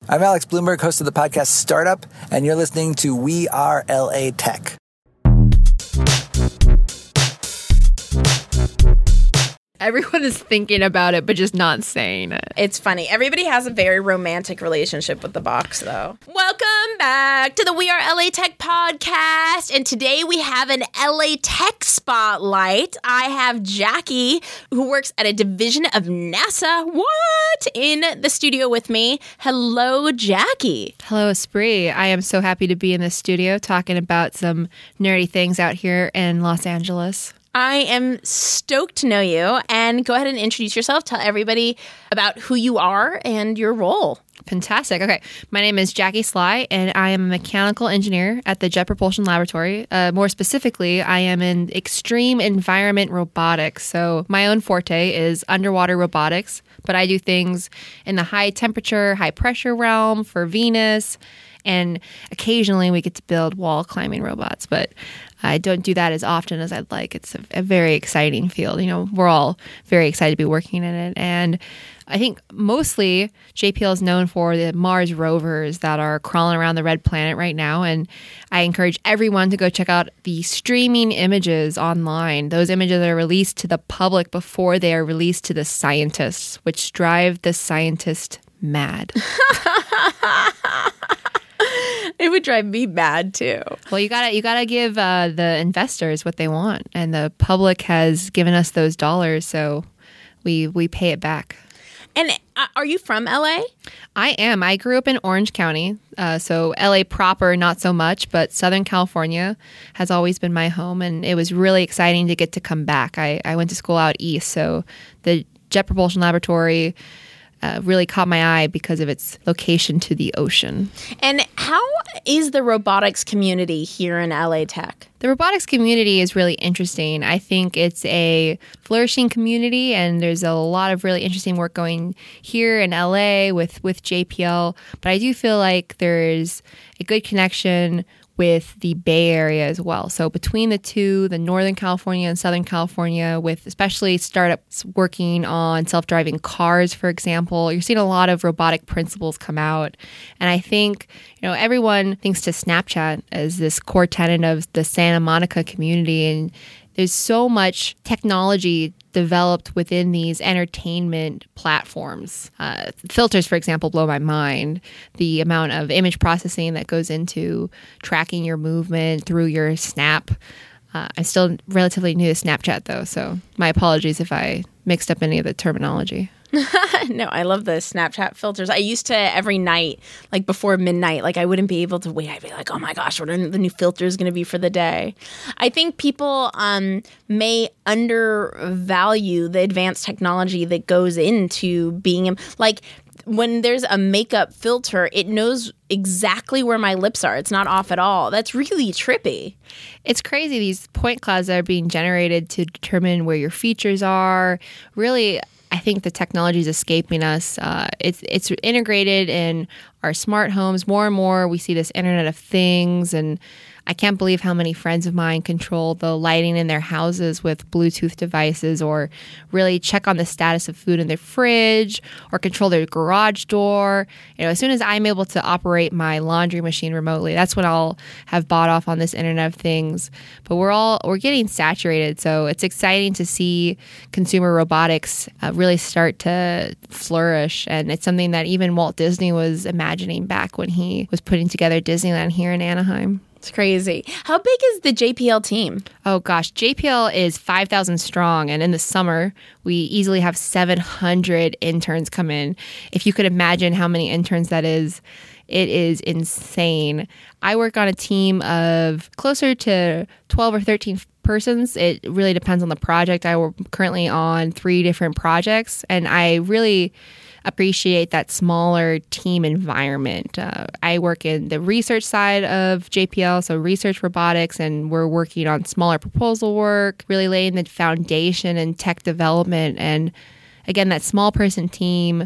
I'm Alex Bloomberg, host of the podcast Startup, and you're listening to We Are LA Tech. Everyone is thinking about it, but just not saying it. It's funny. Everybody has a very romantic relationship with the box, though. Welcome back to the We Are LA Tech podcast. And today we have an LA Tech spotlight. I have Jackie, who works at a division of NASA. What? In the studio with me. Hello, Jackie. Hello, Esprit. I am so happy to be in the studio talking about some nerdy things out here in Los Angeles. I am stoked to know you, and go ahead and introduce yourself. Tell everybody about who you are and your role. Fantastic. Okay. My name is Jackie Sly, and I am a mechanical engineer at the Jet Propulsion Laboratory. More specifically, I am in extreme environment robotics. So my own forte is underwater robotics, but I do things in the high temperature, high pressure realm for Venus. And occasionally we get to build wall climbing robots, but I don't do that as often as I'd like. It's a very exciting field. You know, we're all very excited to be working in it. And I think mostly JPL is known for the Mars rovers that are crawling around the red planet right now. And I encourage everyone to go check out the streaming images online. Those images are released to the public before they are released to the scientists, which drive the scientist mad. It would drive me mad too. Well, you gotta give the investors what they want, and the public has given us those dollars, so we pay it back. And are you from LA? I am. I grew up in Orange County, so LA proper, not so much, but Southern California has always been my home, and it was really exciting to get to come back. I went to school out east, so the Jet Propulsion Laboratory really caught my eye because of its location to the ocean. And how is the robotics community here in LA Tech? The robotics community is really interesting. I think it's a flourishing community, and there's a lot of really interesting work going here in LA with JPL. But I do feel like there's a good connection with the Bay Area as well. So between the two, the Northern California and Southern California, with especially startups working on self-driving cars, for example, you're seeing a lot of robotic principles come out. And I think, everyone thinks to Snapchat as this core tenet of the Santa Monica community. And there's so much technology developed within these entertainment platforms. Filters, for example, blow my mind. The amount of image processing that goes into tracking your movement through your Snap. I'm still relatively new to Snapchat, though, so my apologies if I mixed up any of the terminology. No, I love the Snapchat filters. I used to every night, like before midnight, I wouldn't be able to wait. I'd be like, oh my gosh, what are the new filters going to be for the day? I think people may undervalue the advanced technology that goes into being when there's a makeup filter, it knows exactly where my lips are. It's not off at all. That's really trippy. It's crazy. These point clouds that are being generated to determine where your features are. Really, I think the technology is escaping us. It's integrated in our smart homes. More and more, we see this Internet of Things, and I can't believe how many friends of mine control the lighting in their houses with Bluetooth devices, or really check on the status of food in their fridge, or control their garage door. As soon as I'm able to operate my laundry machine remotely, that's when I'll have bought off on this Internet of Things. But we're getting saturated, so it's exciting to see consumer robotics really start to flourish. And it's something that even Walt Disney was imagining back when he was putting together Disneyland here in Anaheim. It's crazy. How big is the JPL team? Oh, gosh. JPL is 5,000 strong. And in the summer, we easily have 700 interns come in. If you could imagine how many interns that is, it is insane. I work on a team of closer to 12 or 13 persons. It really depends on the project. I work currently on 3 different projects, and I really appreciate that smaller team environment. I work in the research side of JPL, so research robotics, and we're working on smaller proposal work, really laying the foundation in tech development. And again, that small person team,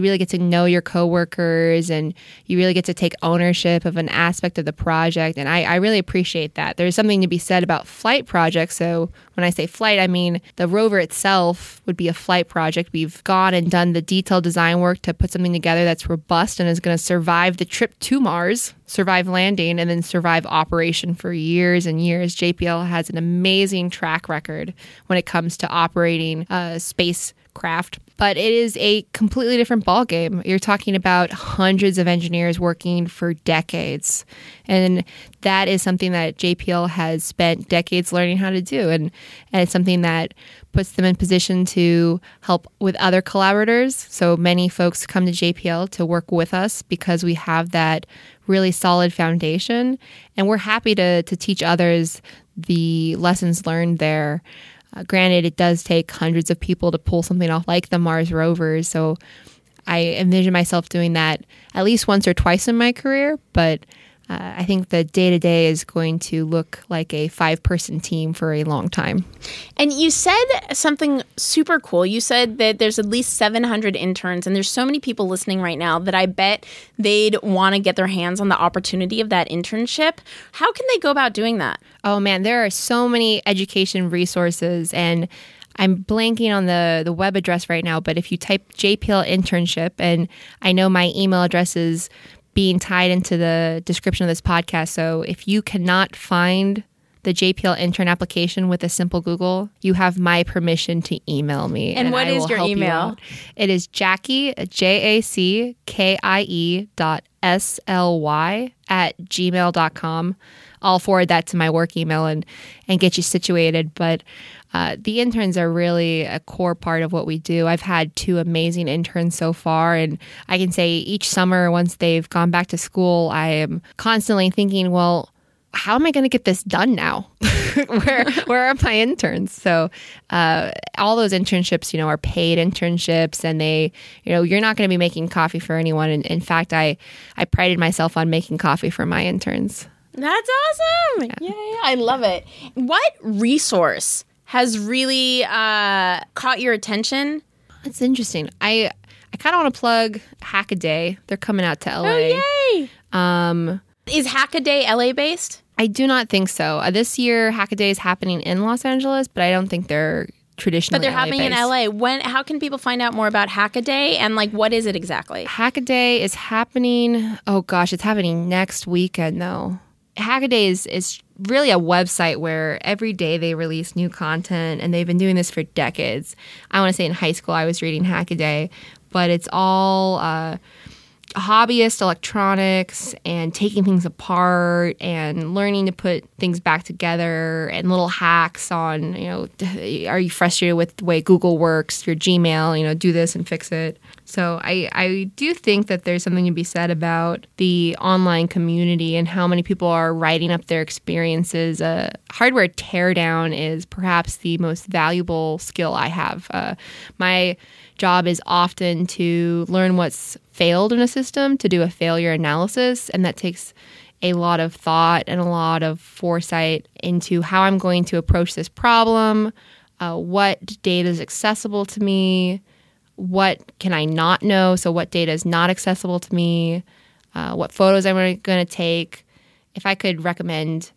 you really get to know your coworkers and you really get to take ownership of an aspect of the project. And I really appreciate that. There's something to be said about flight projects. So when I say flight, I mean the rover itself would be a flight project. We've gone and done the detailed design work to put something together that's robust and is going to survive the trip to Mars, survive landing, and then survive operation for years and years. JPL has an amazing track record when it comes to operating spacecraft. But it is a completely different ballgame. You're talking about hundreds of engineers working for decades. And that is something that JPL has spent decades learning how to do. And it's something that puts them in position to help with other collaborators. So many folks come to JPL to work with us because we have that really solid foundation. And we're happy to teach others the lessons learned there. Granted, it does take hundreds of people to pull something off like the Mars rovers. So I envision myself doing that at least once or twice in my career. But I think the day-to-day is going to look like a 5-person team for a long time. And you said something super cool. You said that there's at least 700 interns, and there's so many people listening right now that I bet they'd want to get their hands on the opportunity of that internship. How can they go about doing that? Oh, man, there are so many education resources, and I'm blanking on the web address right now, but if you type JPL internship, and I know my email address is being tied into the description of this podcast. So if you cannot find the JPL intern application with a simple Google, you have my permission to email me. And what is your email? It is Jackie, JACKIE.SLY@gmail.com. I'll forward that to my work email and get you situated. But the interns are really a core part of what we do. I've had 2 amazing interns so far, and I can say each summer, once they've gone back to school, I am constantly thinking, well, how am I going to get this done now? Where are my interns? So all those internships, are paid internships, and they, you're not going to be making coffee for anyone. And in fact, I prided myself on making coffee for my interns. That's awesome. Yeah, I love it. What resource has really caught your attention? That's interesting. I kind of want to plug Hackaday. They're coming out to LA. Oh, yay! Is Hackaday LA based? I do not think so. This year, Hackaday is happening in Los Angeles, but I don't think they're traditionally But they're LA happening based. in LA. How can people find out more about Hackaday, and what is it exactly? Hackaday is happening, it's happening next weekend though. Hackaday is really a website where every day they release new content, and they've been doing this for decades. I want to say in high school I was reading Hackaday, but it's all hobbyist electronics and taking things apart and learning to put things back together and little hacks on, are you frustrated with the way Google works, your Gmail, do this and fix it. So I do think that there's something to be said about the online community and how many people are writing up their experiences. Hardware teardown is perhaps the most valuable skill I have. My job is often to learn what's failed in a system, to do a failure analysis, and that takes a lot of thought and a lot of foresight into how I'm going to approach this problem, what data is accessible to me, what can I not know, so what data is not accessible to me, what photos I'm going to take. If I could recommend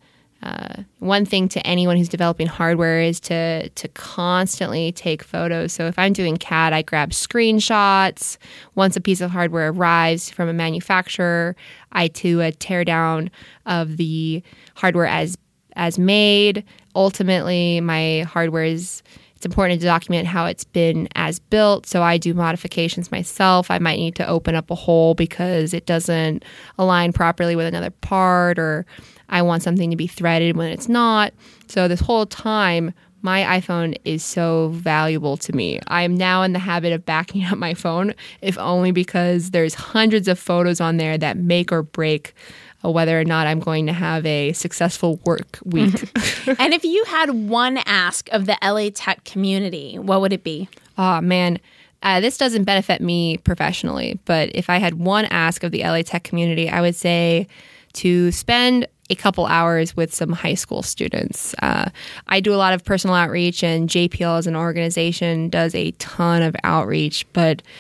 one thing to anyone who's developing hardware is to constantly take photos. So if I'm doing CAD, I grab screenshots. Once a piece of hardware arrives from a manufacturer, I do a teardown of the hardware as made. Ultimately, my hardware it's important to document how it's been as built. So I do modifications myself. I might need to open up a hole because it doesn't align properly with another part, or I want something to be threaded when it's not. So this whole time, my iPhone is so valuable to me. I am now in the habit of backing up my phone, if only because there's hundreds of photos on there that make or break whether or not I'm going to have a successful work week. And if you had one ask of the LA Tech community, what would it be? Oh, man. This doesn't benefit me professionally, but if I had one ask of the LA Tech community, I would say to spend a couple hours with some high school students. I do a lot of personal outreach, and JPL as an organization does a ton of outreach, but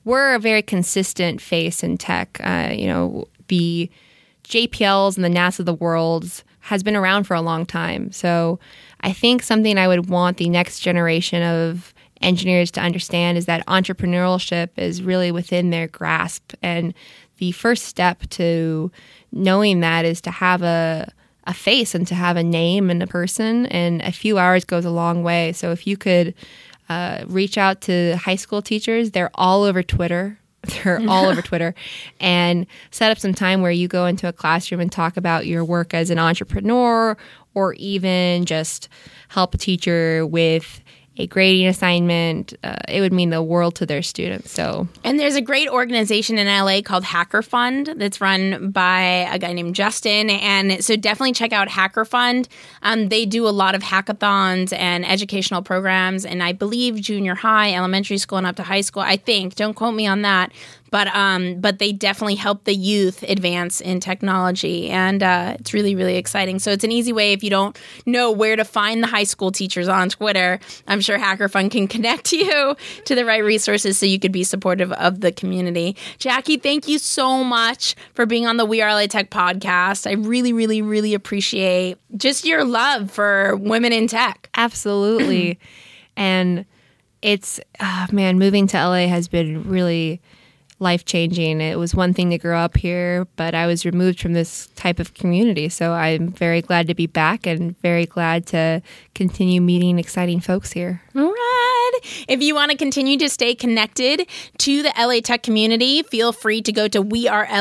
we're a very consistent face in tech. The JPLs and the NASA of the world has been around for a long time. So I think something I would want the next generation of engineers to understand is that entrepreneurship is really within their grasp. And the first step to knowing that is to have a face and to have a name and a person. And a few hours goes a long way. So if you could reach out to high school teachers, they're all over Twitter. They're all over Twitter, and set up some time where you go into a classroom and talk about your work as an entrepreneur, or even just help a teacher with a grading assignment. It would mean the world to their students. And there's a great organization in LA called Hacker Fund that's run by a guy named Justin. And so definitely check out Hacker Fund. They do a lot of hackathons and educational programs. And I believe junior high, elementary school, and up to high school, I think. Don't quote me on that. But they definitely help the youth advance in technology, and it's really, really exciting. So it's an easy way if you don't know where to find the high school teachers on Twitter. I'm sure Hacker Fund can connect you to the right resources so you could be supportive of the community. Jackie, thank you so much for being on the We Are LA Tech podcast. I really, really, really appreciate just your love for women in tech. Absolutely. And it's, moving to LA has been really life-changing. It was one thing to grow up here, but I was removed from this type of community. So I'm very glad to be back and very glad to continue meeting exciting folks here. All right. If you want to continue to stay connected to the LA Tech community, feel free to go to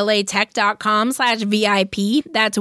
wearelatech.com/VIP. That's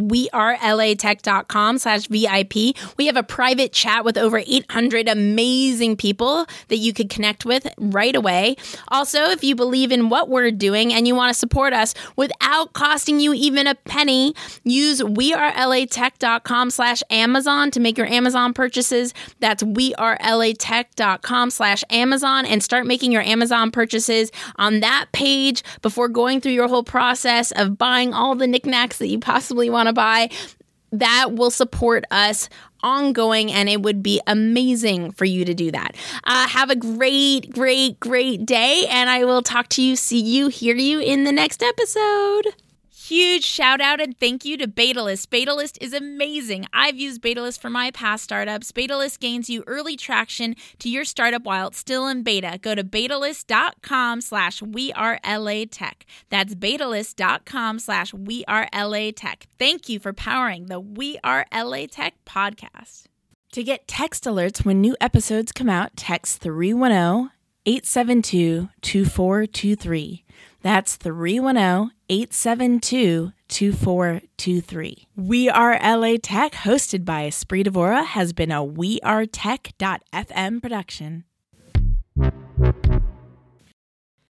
wearelatech.com/VIP. We have a private chat with over 800 amazing people that you could connect with right away. Also, if you believe in what we're doing and you want to support us without costing you even a penny, use wearelatech.com/Amazon to make your Amazon purchases. That's wearelatech.com/Amazon, and start making your Amazon purchases on that page before going through your whole process of buying all the knickknacks that you possibly want to buy. That will support us ongoing, and it would be amazing for you to do that. Have a great, great, great day, and I will talk to you, see you, hear you in the next episode. Huge shout out and thank you to Betalist. Betalist is amazing. I've used Betalist for my past startups. Betalist gains you early traction to your startup while it's still in beta. Go to betalist.com/wearelatech. That's betalist.com/wearelatech. Thank you for powering the We Are LA Tech podcast. To get text alerts when new episodes come out, text 310-872-2423. That's 310-872-2423. We Are LA Tech, hosted by Esprit Devora, has been a wearetech.fm production.